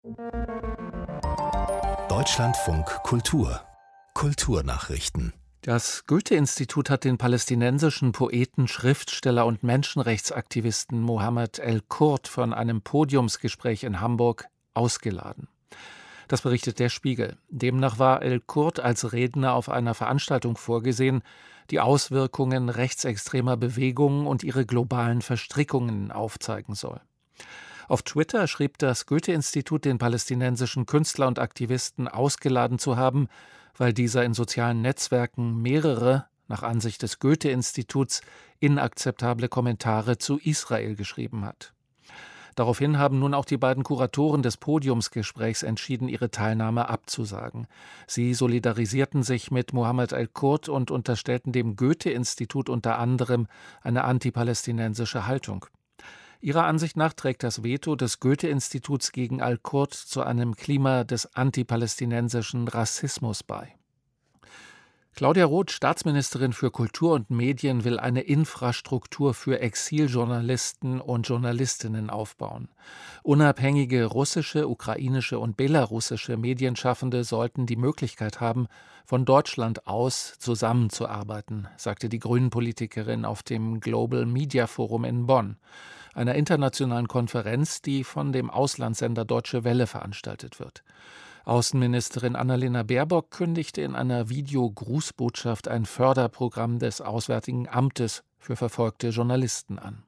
Deutschlandfunk Kultur Kulturnachrichten. Das Goethe-Institut hat den palästinensischen Poeten, Schriftsteller und Menschenrechtsaktivisten Mohammed El-Kurt von einem Podiumsgespräch in Hamburg ausgeladen. Das berichtet der Spiegel. Demnach war El-Kurt als Redner auf einer Veranstaltung vorgesehen, die Auswirkungen rechtsextremer Bewegungen und ihre globalen Verstrickungen aufzeigen soll. Auf Twitter schrieb das Goethe-Institut den palästinensischen Künstler und Aktivisten ausgeladen zu haben, weil dieser in sozialen Netzwerken mehrere, nach Ansicht des Goethe-Instituts, inakzeptable Kommentare zu Israel geschrieben hat. Daraufhin haben nun auch die beiden Kuratoren des Podiumsgesprächs entschieden, ihre Teilnahme abzusagen. Sie solidarisierten sich mit Mohammed El-Kurt und unterstellten dem Goethe-Institut unter anderem eine antipalästinensische Haltung. Ihrer Ansicht nach trägt das Veto des Goethe-Instituts gegen El-Kurt zu einem Klima des antipalästinensischen Rassismus bei. Claudia Roth, Staatsministerin für Kultur und Medien, will eine Infrastruktur für Exiljournalisten und Journalistinnen aufbauen. Unabhängige russische, ukrainische und belarussische Medienschaffende sollten die Möglichkeit haben, von Deutschland aus zusammenzuarbeiten, sagte die Grünen-Politikerin auf dem Global Media Forum in Bonn, einer internationalen Konferenz, die von dem Auslandssender Deutsche Welle veranstaltet wird. Außenministerin Annalena Baerbock kündigte in einer Videogrußbotschaft ein Förderprogramm des Auswärtigen Amtes für verfolgte Journalisten an.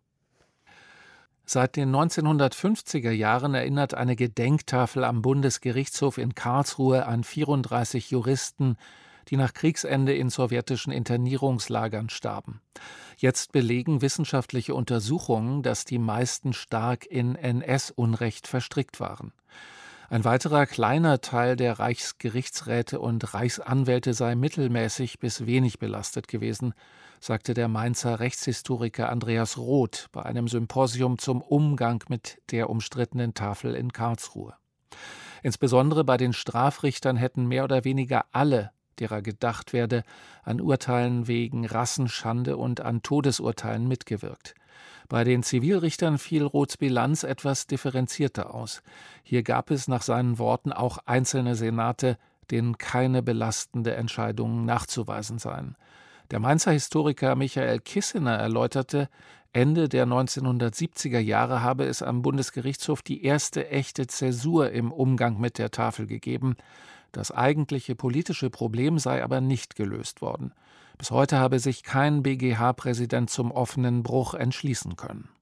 Seit den 1950er Jahren erinnert eine Gedenktafel am Bundesgerichtshof in Karlsruhe an 34 Juristen, die nach Kriegsende in sowjetischen Internierungslagern starben. Jetzt belegen wissenschaftliche Untersuchungen, dass die meisten stark in NS-Unrecht verstrickt waren. Ein weiterer kleiner Teil der Reichsgerichtsräte und Reichsanwälte sei mittelmäßig bis wenig belastet gewesen, sagte der Mainzer Rechtshistoriker Andreas Roth bei einem Symposium zum Umgang mit der umstrittenen Tafel in Karlsruhe. Insbesondere bei den Strafrichtern hätten mehr oder weniger alle, derer gedacht werde, an Urteilen wegen Rassenschande und an Todesurteilen mitgewirkt. Bei den Zivilrichtern fiel Roths Bilanz etwas differenzierter aus. Hier gab es nach seinen Worten auch einzelne Senate, denen keine belastende Entscheidungen nachzuweisen seien. Der Mainzer Historiker Michael Kissener erläuterte, Ende der 1970er Jahre habe es am Bundesgerichtshof die erste echte Zäsur im Umgang mit der Tafel gegeben. Das eigentliche politische Problem sei aber nicht gelöst worden. Bis heute habe sich kein BGH-Präsident zum offenen Bruch entschließen können.